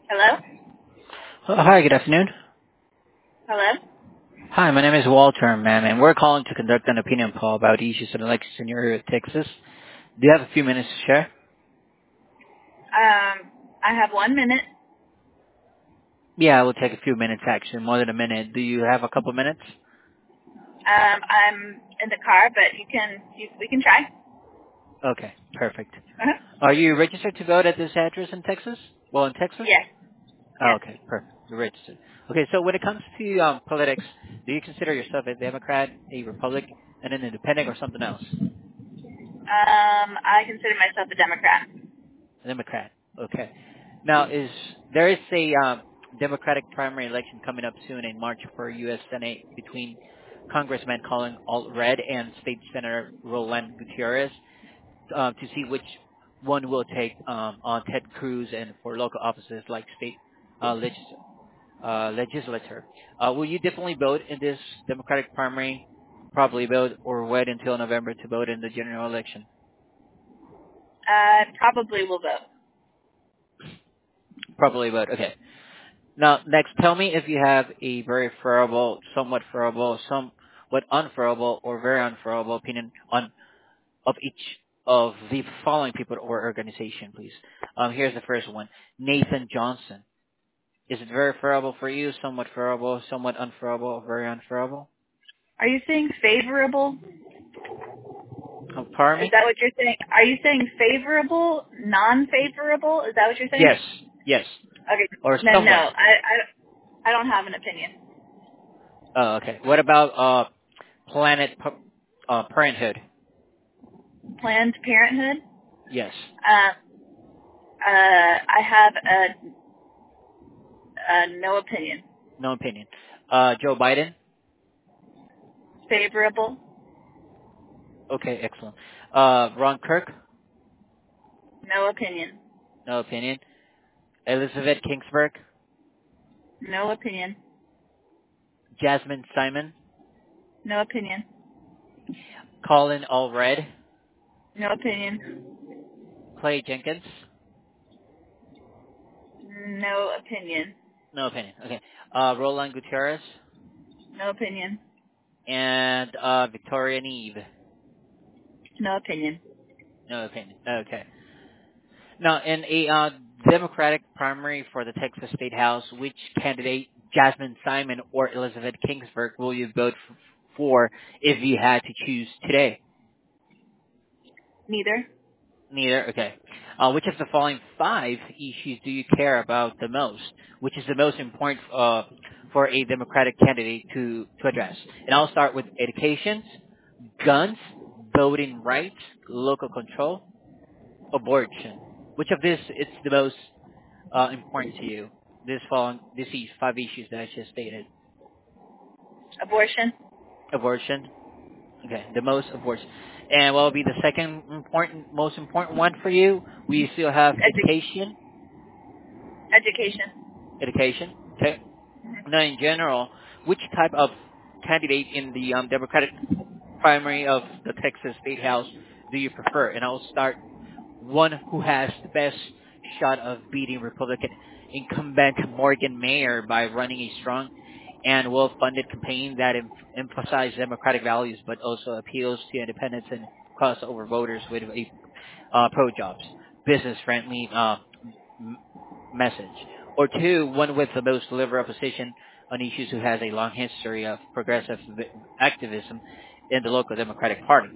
Hello? Hi, good afternoon. Hello? Hi, my name is Walter, ma'am, and we're calling to conduct an opinion poll about issues in elections in your area of Texas. Do you have a few minutes to share? I have 1 minute. Yeah, it will take a few minutes, actually, more than a minute. Do you have a couple minutes? I'm in the car, but we can try. Okay, perfect. Uh-huh. Are you registered to vote at this address in Texas? Well, in Texas? Yes. Oh, Yes. okay, perfect. You're registered. Okay, so when it comes to politics, do you consider yourself a Democrat, a Republican, and an independent, or something else? I consider myself a Democrat. Democrat. Okay. Now, there is a Democratic primary election coming up soon in March for U.S. Senate between Congressman Colin Allred and State Senator Roland Gutierrez to see which one will take on Ted Cruz and for local offices like state legislature. Will you definitely vote in this Democratic primary? Probably vote or wait until November to vote in the general election? Probably will vote. Probably vote. Okay. Now, next, tell me if you have a very favorable, somewhat unfavorable, or very unfavorable opinion on of each of the following people or organization, please. Here's the first one: Nathan Johnson. Is it very favorable for you? Somewhat favorable, somewhat unfavorable, or very unfavorable? Are you saying favorable? Pardon Is me? that what you're saying? Are you saying favorable, non-favorable? Is that what you're saying? Yes, yes, Okay. or Then no. somewhat. I don't have an opinion. Okay. What about Parenthood? Planned Parenthood? Yes, Uh, I have a no opinion. no opinion. Joe Biden? Favorable? Okay, excellent. Ron Kirk? No opinion. No opinion. Elizabeth Kingsburg? No opinion. Jasmine Simon? No opinion. Colin Allred? No opinion. Clay Jenkins? No opinion. No opinion. Okay. Roland Gutierrez? No opinion. And Victoria Neve? No opinion. No opinion. Okay. Now, in a Democratic primary for the Texas State House, which candidate, Jasmine Simon or Elizabeth Kingsburg, will you vote for if you had to choose today? Neither. Neither. Okay. Which of the following five issues do you care about the most? Which is the most important for a Democratic candidate to address? And I'll start with education, guns, voting rights, local control, abortion. Which of this is the most important to you? These five issues that I just stated. Abortion. Abortion. Okay, the most abortion. And what will be the second most important one for you? We still have education. Education. Education. Okay. Now, in general, which type of candidate in the Democratic primary of the Texas State House do you prefer? And I'll start one who has the best shot of beating Republican incumbent Morgan Mayer by running a strong and well-funded campaign that emphasizes democratic values but also appeals to independents and crossover voters with a pro-jobs, business-friendly m- message. Or two, one with the most liberal position on issues who has a long history of progressive activism in the local Democratic Party.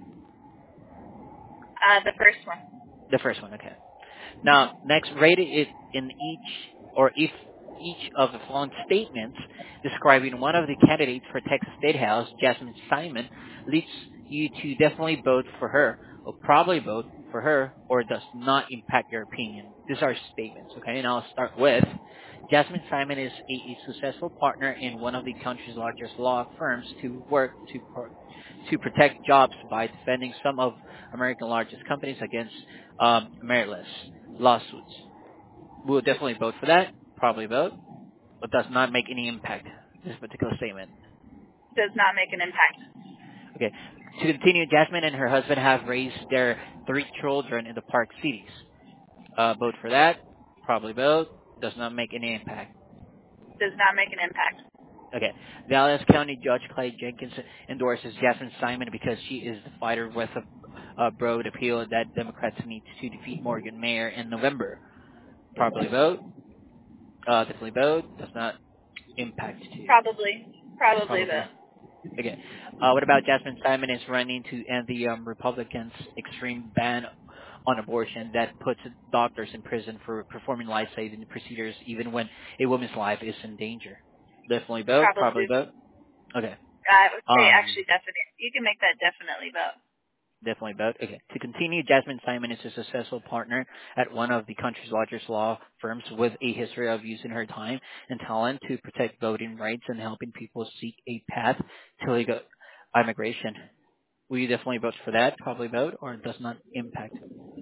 The first one. The first one, okay. Now, next, rate it in if each of the following statements describing one of the candidates for Texas State House, Jasmine Simon, leads you to definitely vote for her, or probably vote for her, or does not impact your opinion. These are statements, okay? And I'll start with Jasmine Simon is a successful partner in one of the country's largest law firms to work to protect jobs by defending some of America's largest companies against meritless lawsuits. We'll definitely vote for that. Probably vote, but does not make any impact. This particular statement. Does not make an impact. Okay. To continue, Jasmine and her husband have raised their three children in the Park Cities. Vote for that. Probably vote. Does not make any impact. Does not make an impact. Okay. Dallas County Judge Clay Jenkins endorses Jasmine Simon because she is the fighter with a broad appeal that Democrats need to defeat Morgan Mayer in November. Probably vote. Definitely vote. Does not impact you. Probably Probably. vote. Okay. What about Jasmine Simon is running to end the Republicans' extreme ban on abortion that puts doctors in prison for performing life-saving procedures even when a woman's life is in danger? Definitely vote. Probably Probably. vote. Okay. I would say Um, actually definitely. You can make that definitely vote. Definitely vote. Okay. To continue, Jasmine Simon is a successful partner at one of the country's largest law firms with a history of using her time and talent to protect voting rights and helping people seek a path to legal immigration. Will you definitely vote for that? Probably vote, or it does not impact?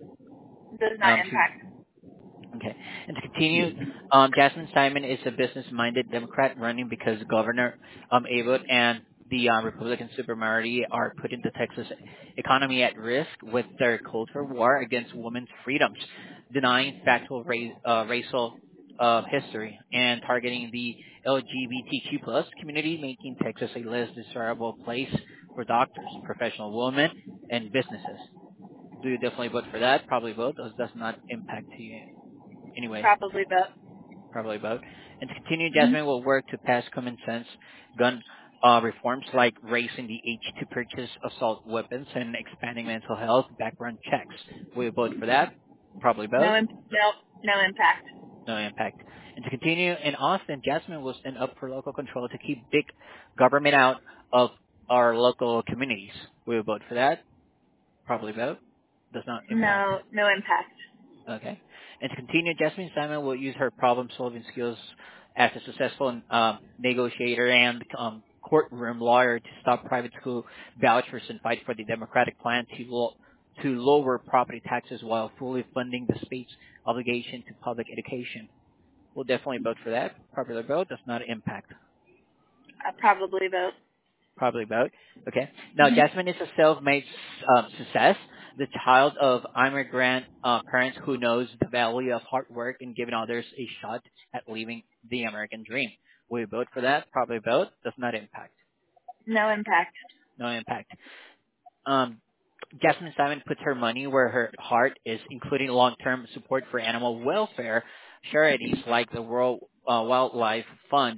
Does not impact. Okay. And to continue, Jasmine Simon is a business-minded Democrat running because Governor Abbott and the Republican supermajority are putting the Texas economy at risk with their culture war against women's freedoms, denying factual racial history, and targeting the LGBTQ plus community, making Texas a less desirable place for doctors, professional women, and businesses. Do you definitely vote for that? Probably vote. Those does not impact you anyway. Probably vote. Probably vote. And to continue, Mm-hmm. Jasmine will work to pass common sense gun reforms like raising the age to purchase assault weapons and expanding mental health background checks. Will you vote for that? Probably vote. No impact. No impact. And to continue, in Austin, Jasmine will stand up for local control to keep big government out of our local communities. Will you vote for that? Probably vote. Does not impact. No impact. Okay. And to continue, Jasmine Simon will use her problem-solving skills as a successful negotiator and courtroom lawyer to stop private school vouchers and fight for the Democratic plan to lower property taxes while fully funding the state's obligation to public education. We'll definitely vote for that. Popular vote does not impact. Probably vote. Probably vote. Okay. Now, Mm-hmm. Jasmine is a self-made success, the child of immigrant parents who knows the value of hard work and giving others a shot at living the American dream. Will you vote for that? Probably vote. Does not impact. No impact. No impact. Um, Jasmine Simon puts her money where her heart is, including long-term support for animal welfare charities like the World Wildlife Fund,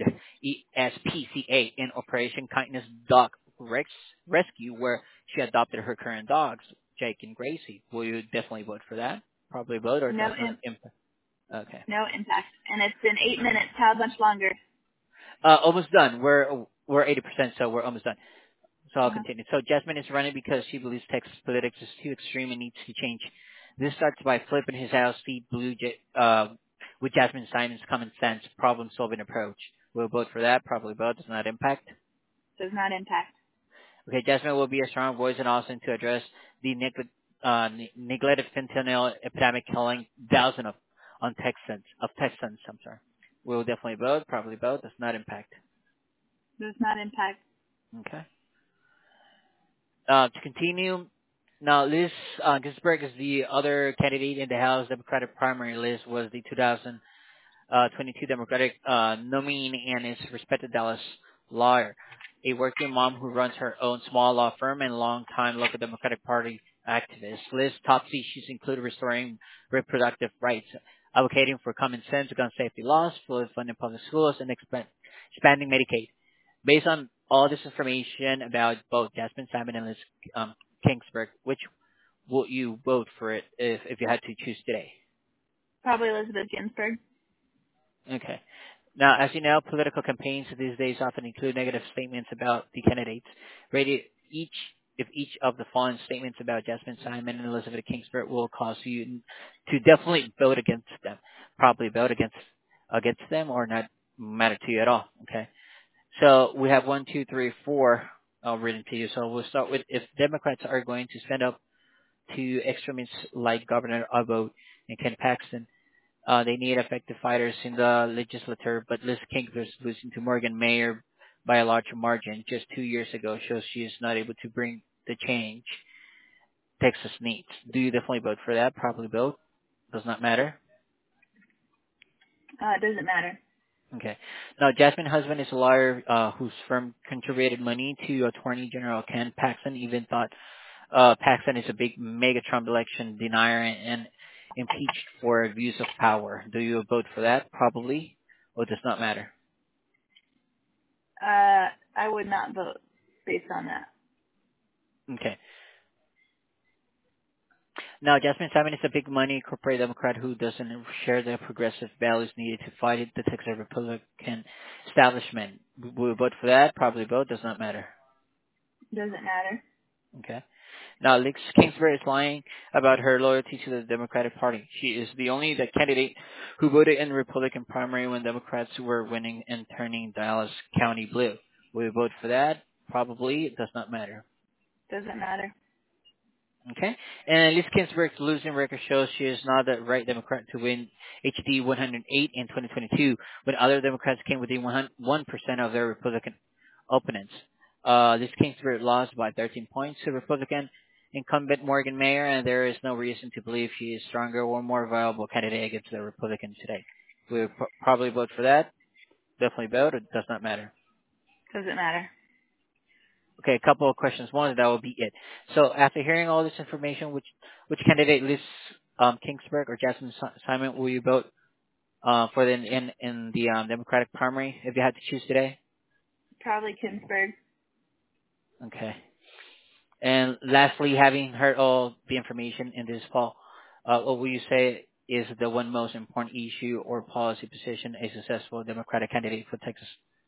ESPCA, and Operation Kindness Dog Rescue, where she adopted her current dogs, Jake and Gracie. Will you definitely vote for that? Probably vote, or does not impact? Okay. No impact. And it's been 8 minutes. How much longer? Almost done. We're 80%, so we're almost done. So I'll Uh-huh. continue. So Jasmine is running because she believes Texas politics is too extreme and needs to change. This starts by flipping his house seat blue with Jasmine Simon's common sense, problem-solving approach. We'll vote for that. Probably vote. Does not impact. Does not impact. Okay, Jasmine will be a strong voice in Austin to address the neglected fentanyl epidemic killing thousands of Texans. I'm sorry. We'll definitely vote. Probably vote. Does not impact. Does not impact. Okay. To continue, now Liz Ginsburg is the other candidate in the House Democratic primary. Liz was the 2022 Democratic nominee and is a respected Dallas lawyer, a working mom who runs her own small law firm and longtime local Democratic Party activist. Liz's top issues include restoring reproductive rights, advocating for common sense gun safety laws, fully funding public schools, and expanding Medicaid. Based on all this information about both Jasmine Simon and Liz Kingsburg, which would you vote for it if you had to choose today? Probably Elizabeth Ginsburg. Okay. Now, as you know, political campaigns these days often include negative statements about the candidates. Rated if each of the following statements about Jasmine Simon and Elizabeth Kingsburg will cause you to definitely vote against them. Probably vote against them or not matter to you at all. Okay. So we have 1, 2, 3, 4 written to you. So we'll start with if Democrats are going to stand up to extremists like Governor Abbott and Ken Paxton, they need effective fighters in the legislature. But Liz Kingsburg losing to Morgan Mayer by a large margin just 2 years ago shows she is not able to bring the change Texas needs. Do you definitely vote for that? Probably vote. Does not matter. It doesn't matter. Okay. Now, Jasmine's husband is a lawyer whose firm contributed money to Attorney General Ken Paxton, even thought Paxton is a big mega Trump election denier and impeached for abuse of power. Do you vote for that? Probably. Or does not matter? I would not vote based on that. Okay. Now, Jasmine Simon is a big money corporate Democrat who doesn't share the progressive values needed to fight the Texas Republican establishment. Will we vote for that? Probably vote. Does not matter. Doesn't matter. Okay. Now, Liz Kingsbury is lying about her loyalty to the Democratic Party. She is the only candidate who voted in the Republican primary when Democrats were winning and turning Dallas County blue. Will we vote for that? Probably. It does not matter. Doesn't matter. Okay. And Liz Ginsburg's losing record shows she is not the right Democrat to win HD 108 in 2022 when other Democrats came within 1% of their Republican opponents. Liz Ginsburg lost by 13 points to Republican incumbent Morgan Mayer, and there is no reason to believe she is stronger or more viable candidate against the Republicans today. We would probably vote for that. Definitely vote. It does not matter. Doesn't matter. Okay, a couple of questions. One, that will be it. So after hearing all this information, which candidate, Liz Kingsburg or Jasmine Simon, will you vote for in the Democratic primary if you had to choose today? Probably Kinsberg. Okay. And lastly, having heard all the information in this call, what will you say is the one most important issue or policy position a successful Democratic candidate for Texas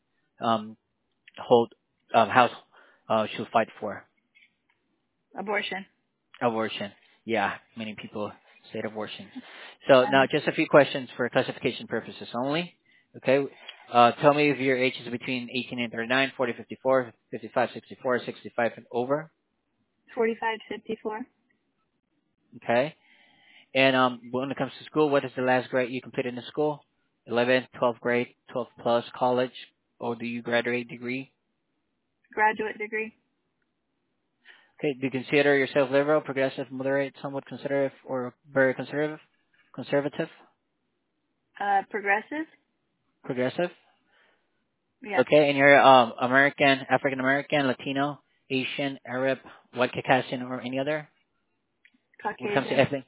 hold House should fight for? Abortion. Abortion. Yeah, many people say abortion. So now just a few questions for classification purposes only. Okay. Tell me if your age is between 18 and 39, 40, 54, 55, 64, 65 and over. 45, 54. Okay. And when it comes to school, what is the last grade you completed in the school? 11th, 12th grade, 12 plus college, or do you graduate degree? Graduate degree. Okay. Do you consider yourself liberal, progressive, moderate, somewhat conservative, or very conservative? Conservative? Progressive. Progressive? Yeah. Okay, and you're American, African American, Latino, Asian, Arab, white Caucasian, or any other? When it comes to Caucasian. ethnic?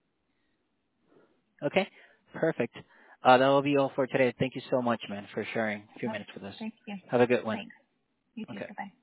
Okay, perfect. That will be all for today. Thank you so much, man, for sharing a few Yep. minutes with us. Thank you. Have a good one. Thanks. You too. Okay. Bye-bye.